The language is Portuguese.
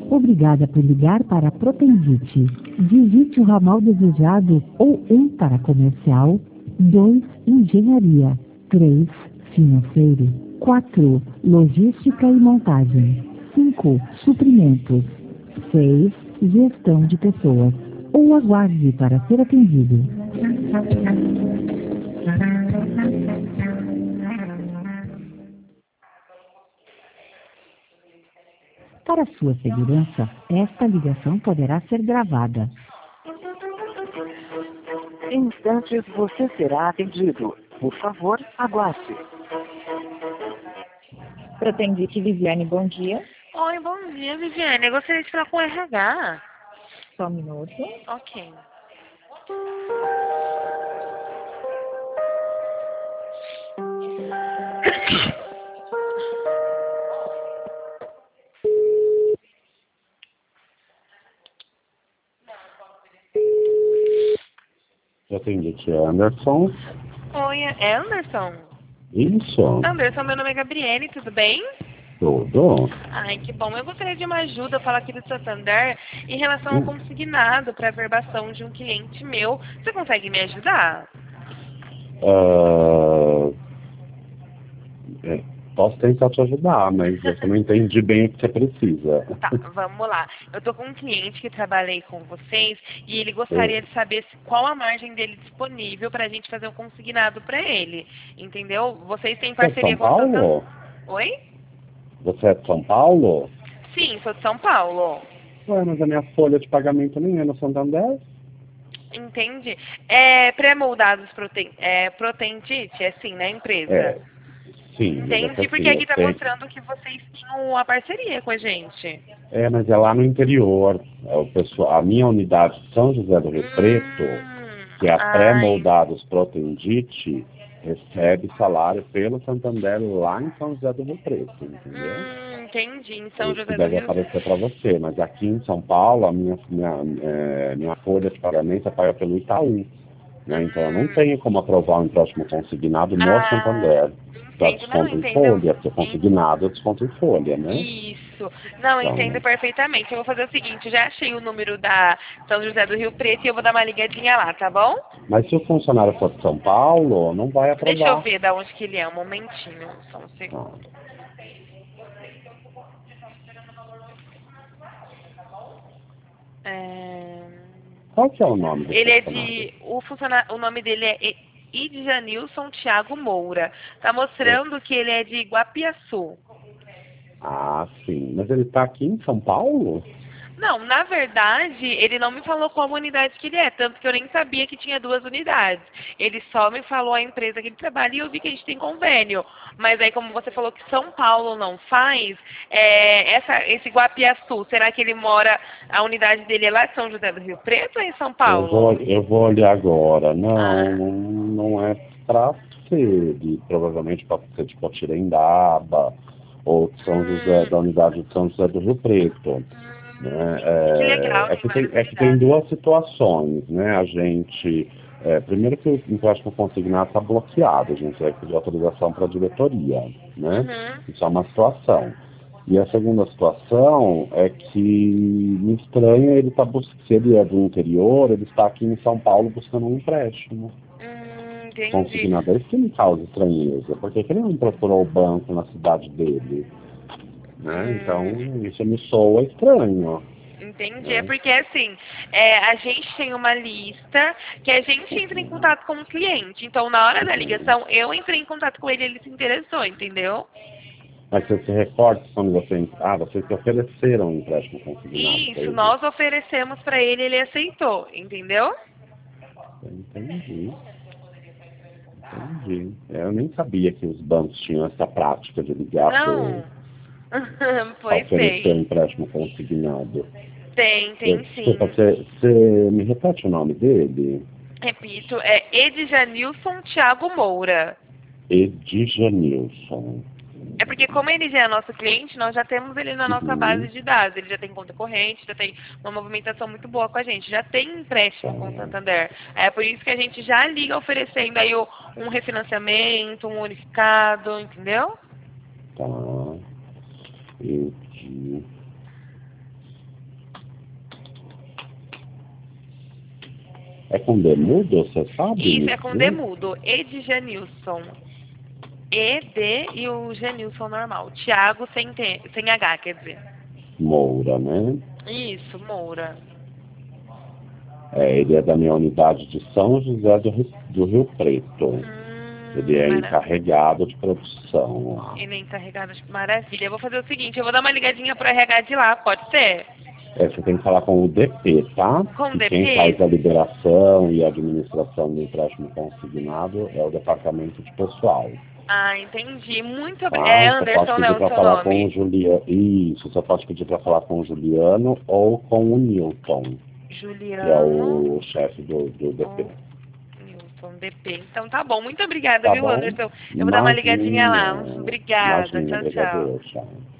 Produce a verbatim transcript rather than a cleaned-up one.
Obrigada por ligar para a Protendite. Digite o ramal desejado ou um para comercial, dois engenharia, três financeiro, quatro logística e montagem, cinco suprimentos, seis gestão de pessoas. Ou aguarde para ser atendido. Para sua segurança, esta ligação poderá ser gravada. Em instantes você será atendido. Por favor, aguarde. Protendite Viviane, bom dia. Oi, bom dia, Viviane. Eu gostaria de falar com o R H. Só um minuto. Ok. Protendite Anderson. Oi, é Anderson? Isso. Anderson, meu nome é Gabriele, tudo bem? Tudo. Ai, que bom. Eu gostaria de uma ajuda, falar aqui do Santander, em relação ao Hum. consignado para a verbação de um cliente meu. Você consegue me ajudar? Ah, é, posso tentar te ajudar, mas eu não entendi bem o que você precisa. Tá, vamos lá. Eu tô com um cliente que trabalhei com vocês e ele gostaria de saber se- qual a margem dele disponível para a gente fazer um consignado para ele. Entendeu? Vocês têm Você é de parceria São com o Santander? Paulo? Oi? Você é de São Paulo? Sim, sou de São Paulo. Ué, mas a minha folha de pagamento nem é no Santander. Entendi. É, pré-moldados proten é, Protendite, é assim, né, empresa? É. Sim, mas é que Entendi, assim, porque aqui eu tá tenho... mostrando que vocês tinham a parceria com a gente. É, mas é lá no interior. É o pessoal, a minha unidade de São José do Rio Preto, Hum, que é a ai, pré-moldados Protendite, recebe salário pelo Santander lá em São José do Rio Preto, entendeu? hum, entendi. Em É São isso que José do deve Rio. aparecer para você, mas aqui em São Paulo, a minha, minha, é, minha folha de pagamento é paga pelo Itaú. Né? Então eu não Hum, tenho como aprovar um empréstimo consignado no ah, Santander. Dá entendo, não, desconto em entendo. folha, porque consignado é desconto em folha, né? Isso. Não, Então, entendo perfeitamente. Eu vou fazer o seguinte, já achei o número da São José do Rio Preto e eu vou dar uma ligadinha lá, tá bom? mas se o funcionário for de São Paulo, não vai Deixa eu aprovar. ver da onde que ele é, um momentinho, só um Ah, segundo. É... qual que é o nome do Ele é funcionário? de. O, funcionário, o nome dele é E- Idjanilson Thiago Moura. Tá É. mostrando que ele é de Guapiaçu. Ah, sim. Mas ele está aqui em São Paulo? Não, na verdade, ele não me falou qual unidade que ele é, tanto que eu nem sabia que tinha duas unidades. Ele só me falou a empresa que ele trabalha e eu vi que a gente tem convênio. Mas aí, como você falou que São Paulo não faz, é, essa, esse Guapiaçu, será que ele mora, a unidade dele é lá em São José do Rio Preto ou é em São Eu vou, Paulo? eu vou olhar agora. Não, Ah, não, não é para ser. Ele provavelmente pode ser de Potirendaba ou de São José, hum, da unidade de São José do Rio Preto. hum, Né? que legal, É, é, tem que tem, várias é que tem unidades. duas situações, né? A gente, é, primeiro que o empréstimo consignado está bloqueado, a gente vai pedir autorização para a diretoria, né? Uhum. Isso é uma situação. E a segunda situação é que me estranha ele tá buscando, se ele é do interior, ele está aqui em São Paulo buscando um empréstimo Hum, entendi. consignado. É isso que me causa estranheza, porque que ele não procurou o banco na cidade dele, né? Então, Hum, isso me soa estranho, entendi. É né? porque assim, é, a gente tem uma lista que a gente entra em contato com o cliente. Então, na hora da Uhum. ligação, eu entrei em contato com ele e ele se interessou, entendeu? Mas você se recorda quando você... Ah, vocês se ofereceram um empréstimo consignado para Isso, ele. nós oferecemos pra ele, ele aceitou, entendeu? Eu entendi, entendi. É, eu nem sabia que os bancos tinham essa prática de ligar Não. para Pois oferecer um tem. empréstimo consignado. Tem, Eu, tem desculpa, sim. você, você me repete o nome dele? Repito, é Edjanilson Thiago Moura. Edjanilson. É porque como ele já é nosso cliente, nós já temos ele na nossa base Uhum. de dados. Ele já tem conta corrente, já tem uma movimentação muito boa com a gente, já tem Tá, empréstimo com o Santander. É por isso que a gente já liga oferecendo aí o- um refinanciamento, um unificado, entendeu? tá. Edi... É com D mudo, você sabe? Isso, é com D mudo. E de Janilson. E, D e o Janilson normal. Tiago sem, T, sem H, quer dizer. Moura, né? Isso, Moura. É, ele é da minha unidade de São José do Rio, do Rio Preto. Hum, ele é maravilha. encarregado de produção lá. Ele é encarregado de... Maravilha. Eu vou fazer o seguinte, eu vou dar uma ligadinha pro R H de lá, pode ser? É, você tem que falar com o D P, tá? Com o e D P? Quem faz a liberação e a administração do empréstimo consignado é o departamento de pessoal. Ah, entendi. Muito Tá? obrigada. É Você Anderson, pode né, pedir o para seu falar com o nome? Juliano. Isso, você pode pedir para falar com o Juliano ou com o Newton, Juliano. que é o chefe do, do D P. Newton, D P. Então tá bom. Muito obrigada, Tá viu, bom? Anderson? Eu vou dar uma ligadinha lá. Imagina, Obrigada. imagina, Tchau, tchau. obrigado, tchau.